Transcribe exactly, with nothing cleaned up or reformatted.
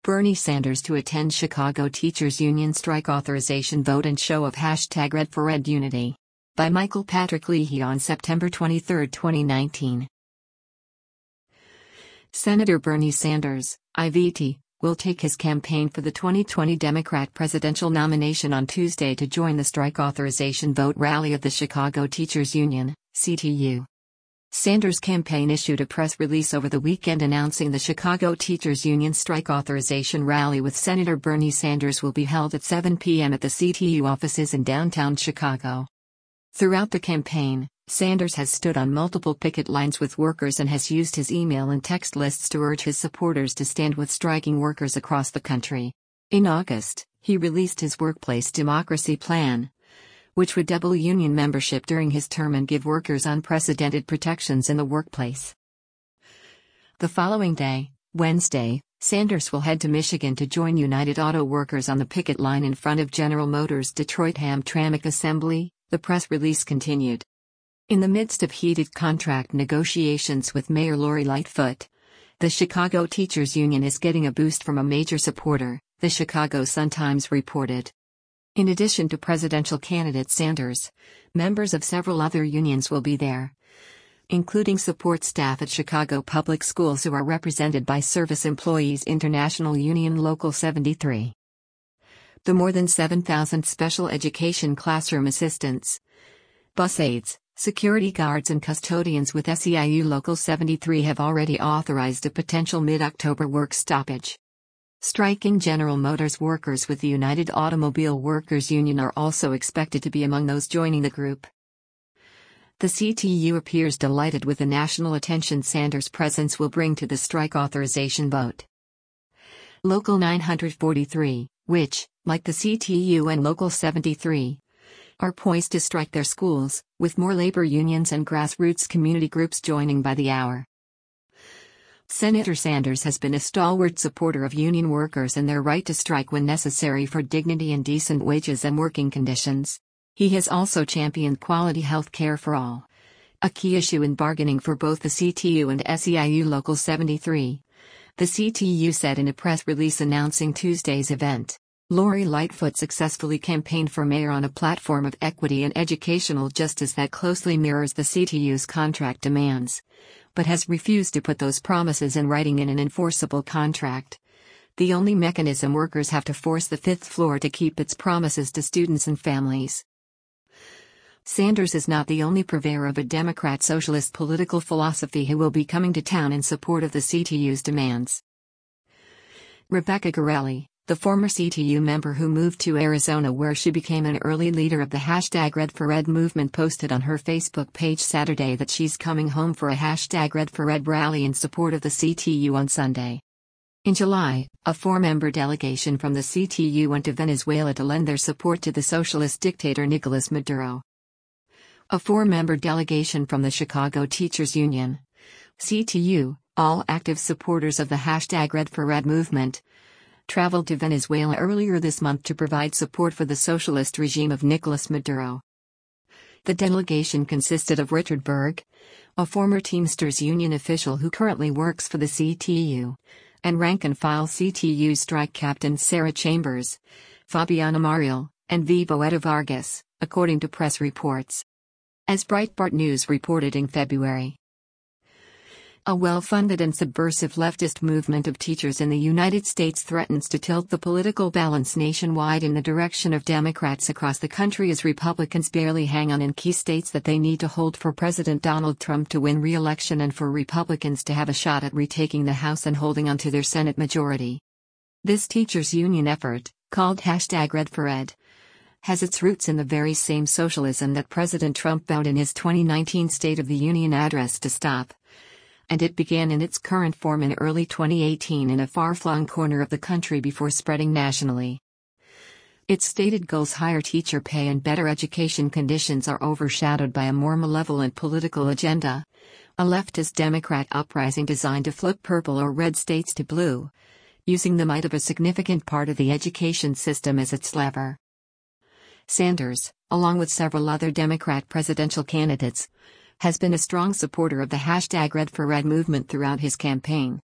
Bernie Sanders to attend Chicago Teachers Union strike authorization vote and show of hashtag Red for Ed unity. By Michael Patrick Leahy on September twenty-third, twenty nineteen. Senator Bernie Sanders, I V T, will take his campaign for the twenty twenty Democrat presidential nomination on Tuesday to join the strike authorization vote rally of the Chicago Teachers Union, C T U. Sanders' campaign issued a press release over the weekend announcing the Chicago Teachers Union strike authorization rally with Senator Bernie Sanders will be held at seven p m at the C T U offices in downtown Chicago. Throughout the campaign, Sanders has stood on multiple picket lines with workers and has used his email and text lists to urge his supporters to stand with striking workers across the country. In August, he released his Workplace Democracy Plan, which would double union membership during his term and give workers unprecedented protections in the workplace. The following day, Wednesday, Sanders will head to Michigan to join United Auto Workers on the picket line in front of General Motors' Detroit Hamtramck Assembly, the press release continued. In the midst of heated contract negotiations with Mayor Lori Lightfoot, the Chicago Teachers Union is getting a boost from a major supporter, the Chicago Sun-Times reported. In addition to presidential candidate Sanders, members of several other unions will be there, including support staff at Chicago Public Schools who are represented by Service Employees International Union Local seventy-three. The more than seven thousand special education classroom assistants, bus aides, security guards and custodians with S E I U Local seventy-three have already authorized a potential mid-October work stoppage. Striking General Motors workers with the United Automobile Workers Union are also expected to be among those joining the group. The C T U appears delighted with the national attention Sanders' presence will bring to the strike authorization vote. Local nine forty-three, which, like the C T U and Local seventy-three, are poised to strike their schools, with more labor unions and grassroots community groups joining by the hour. Senator Sanders has been a stalwart supporter of union workers and their right to strike when necessary for dignity and decent wages and working conditions. He has also championed quality health care for all, a key issue in bargaining for both the C T U and S E I U Local seventy-three. The C T U said in a press release announcing Tuesday's event. Lori Lightfoot successfully campaigned for mayor on a platform of equity and educational justice that closely mirrors the C T U's contract demands, but has refused to put those promises in writing in an enforceable contract. The only mechanism workers have to force the fifth floor to keep its promises to students and families. Sanders is not the only purveyor of a Democrat socialist political philosophy who will be coming to town in support of the C T U's demands. Rebecca Garelli, the former C T U member who moved to Arizona where she became an early leader of the hashtag Red for Ed movement, posted on her Facebook page Saturday that she's coming home for a hashtag Red for Ed rally in support of the C T U on Sunday. In July, a four-member delegation from the C T U went to Venezuela to lend their support to the socialist dictator Nicolas Maduro. A four-member delegation from the Chicago Teachers Union, C T U, all active supporters of the hashtag Red for Ed movement, traveled to Venezuela earlier this month to provide support for the socialist regime of Nicolas Maduro. The delegation consisted of Richard Berg, a former Teamsters union official who currently works for the C T U, and rank-and-file C T U strike captain Sarah Chambers, Fabiana Mariel, and Vivo Eda Vargas, according to press reports. As Breitbart News reported in February, a well-funded and subversive leftist movement of teachers in the United States threatens to tilt the political balance nationwide in the direction of Democrats across the country as Republicans barely hang on in key states that they need to hold for President Donald Trump to win re-election and for Republicans to have a shot at retaking the House and holding onto their Senate majority. This teachers' union effort, called hashtag Red for Ed, has its roots in the very same socialism that President Trump vowed in his twenty nineteen State of the Union address to stop. And it began in its current form in early twenty eighteen in a far-flung corner of the country before spreading nationally. Its stated goals, higher teacher pay and better education conditions, are overshadowed by a more malevolent political agenda, a leftist Democrat uprising designed to flip purple or red states to blue, using the might of a significant part of the education system as its lever. Sanders, along with several other Democrat presidential candidates, has been a strong supporter of the hashtag Red for Ed movement throughout his campaign.